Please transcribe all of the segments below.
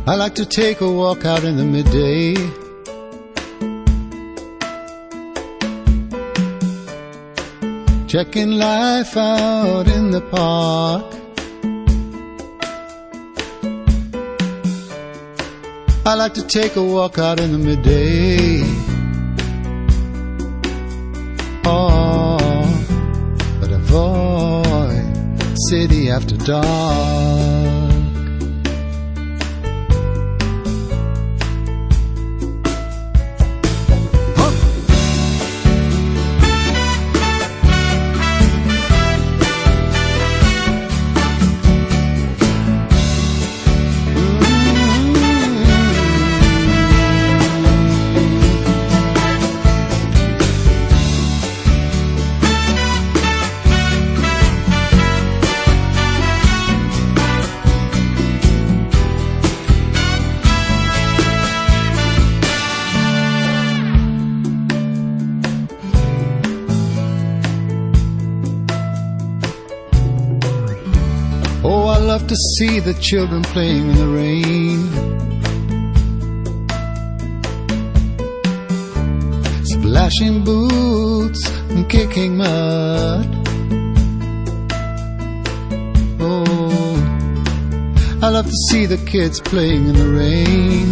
I like to take a walk out in the midday. Checking life out in the park. I like to take a walk out in the midday. Oh, but avoid city after dark. Oh, I love to see the children playing in the rain. Splashing boots and kicking mud. Oh, I love to see the kids playing in the rain.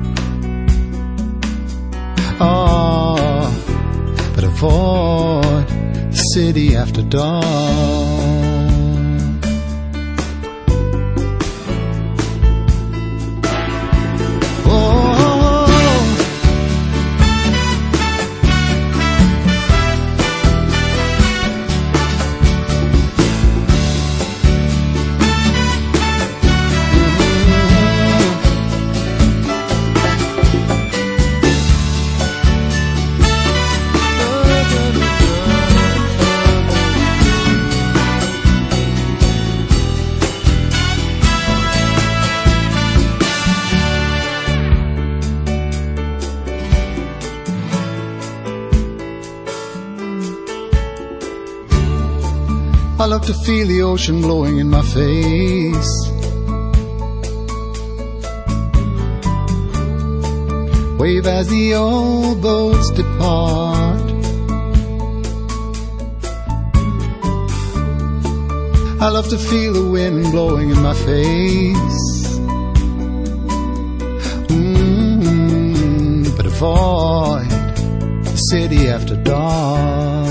Oh, but avoid the city after dawn. I love to feel the ocean blowing in my face. Wave as the old boats depart. I love to feel the wind blowing in my face. But avoid the city after dark.